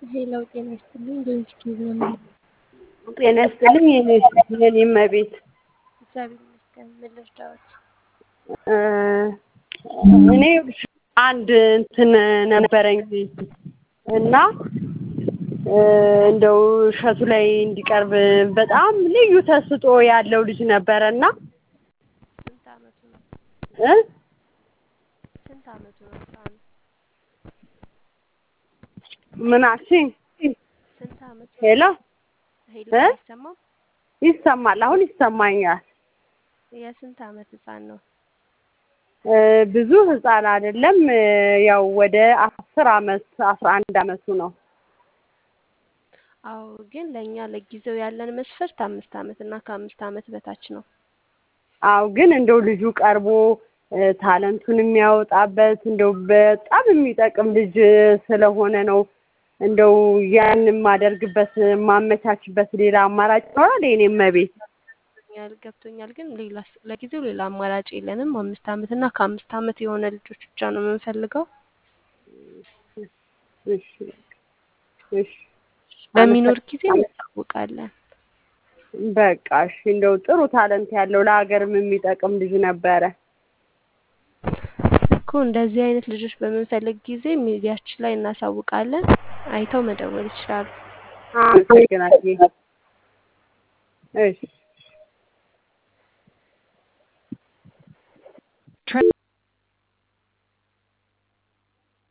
ሄሎ ጤና ይስጥልኝ። ዶንኪ ነው። ጤና ይስጥልኝ የኔ እመቤት። እግዚአብሔር ይመስገን። ምን ልርዳዎት? እኔ አንድ እንትን ነበረኝ እና እንደው እሸቱ ላይ እንዲቀርብ በጣም ልዩ ተስጦ ያለው ልጅ ነበረና ስንት አመቱ ነው? ስንት አመቱ ነው? ህፃኑ ምን አልሽኝ? ስንት አመቱ ነው? ሄሎ ሄሎ አይሰማም? ይሰማል። አሁን ይሰማኛል። የስንት አመት ህፃን ነው? ብዙ ህፃን አይደለም። ያው ወደ 10 አመት 11 አመቱ ነው። አዎ ግን ለኛ ለጊዜው ያለን መስፈርት 5 አመት እና ከ5 አመት በታች ነው። አዎ ግን እንደው ልጁ ቀርቦ ታለንቱን የሚያወጣበት እንደው በጣም የሚጠቅም ልጅ ስለሆነ ነው። እንደው ያን ማደርግበት ማመቻችበት ሌላ አማራጭ ይኖራል? የኔም እመቤት ገብቶኛል። ግን ሌላ ለጊዜው ሌላ አማራጭ የለንም። 5 አመት እና ከ5 አመት የሆነ ልጆች ብቻ ነው የምንፈልገው። እሺ እሺ በሚኖር ጊዜ እንታወቃለን። በቃ እሺ። እንደው ጥሩ ታለንት ያለው ለሀገርም የሚጠቅም ልጅ ነበረ እኮ። እንደዚህ አይነት ልጆች በምንፈልግ ጊዜ ሚዲያችን ላይ እናሳውቃለን። አይተው መደወል ይችላሉ። አመሰግናለሁ። እሺ